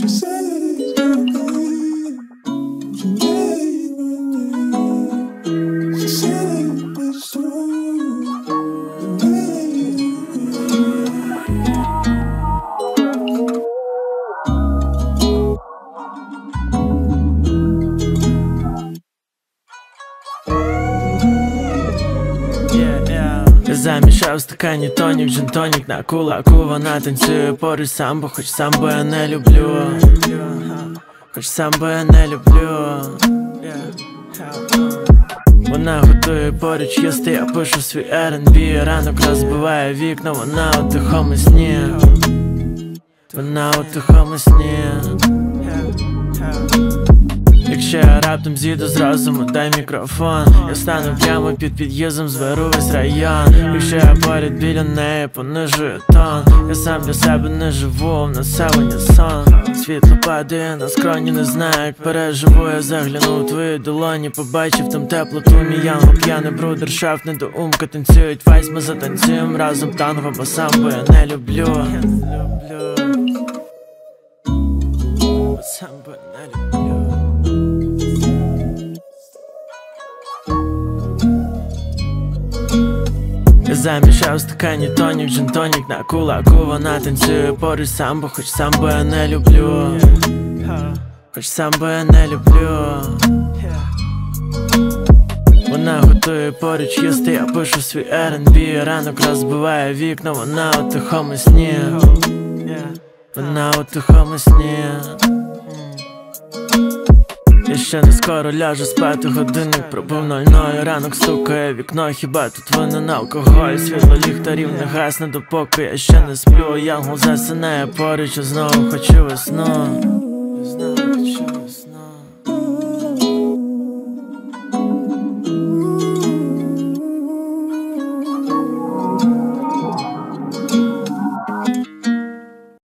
Я замішав в стакані тонік, джин-тонік на кулаку. Вона танцює поруч самбо, хоч самбо я не люблю. Хоч самбо я не люблю. Вона готує поруч їсти, я пишу свій R&B. Ранок розбиває вікна, вона у тихому сні. Вона у тихому сні. Якщо я раптом з'їду з розуму, дай мікрофон. Я стану прямо під під'їздом, зберу весь район. Якщо я поряд біля неї, понижую тон. Я сам для себе не живу, в населення сон. Світло падає на скроні, не знаю, як переживу. Я заглянув у твої долоні, побачив там теплоту. Мій янгол п'яний брудершафт, недоумка. Танцюють вайс, ми затанцюємо разом танго, бо самбо я не люблю. Самбо я не люблю. Я замішав в стакані тонік, джин-тонік на кулаку. Вона танцює поруч самбо, хоч самбо я не люблю. Хоч самбо я не люблю. Вона готує поруч їсти, я пишу свій R&B. Ранок розбиває вікна, вона у тихому сні. Вона у тихому сні. Я ще не скоро ляжу спати, годинник пробив 00. Ранок стукає вікно, хіба тут винен алкоголь? Світло ліхтарів не гасне, допоки я ще не сплю. Янгол засинає поруч, я знову хочу весну.